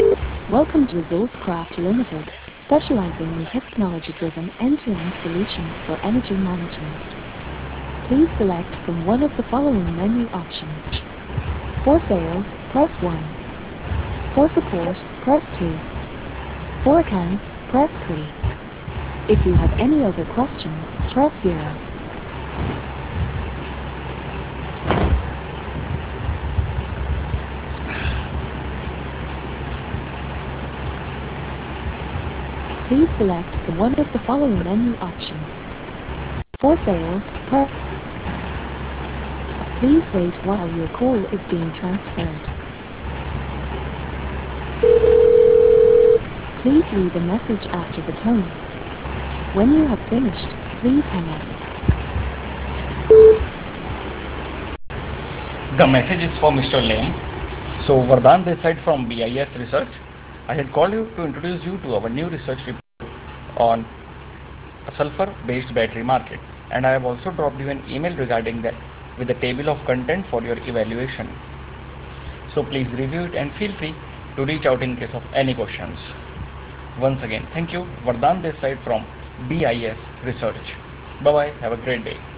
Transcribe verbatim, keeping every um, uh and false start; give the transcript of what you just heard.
Welcome to Resourcecraft Limited, specializing in technology-driven end-to-end solutions for energy management. Please select from one of the following menu options. For sales, press one. For support, press two. For accounts, press three. If you have any other questions, press zero. Please select from one of the following menu options. For sales, press. Please wait while your call is being transferred. Please leave a message after the tone. When you have finished, please hang up. The message is for Mister Lem. So, Vardhan this side from B I S Research. I had called you to introduce you to our new research report on a sulfur-based battery market, and I have also dropped you an email regarding that with a table of content for your evaluation. So please review it and feel free to reach out in case of any questions. Once again, thank you. Vardhan this side from B I S Research. Bye bye. Have a great day.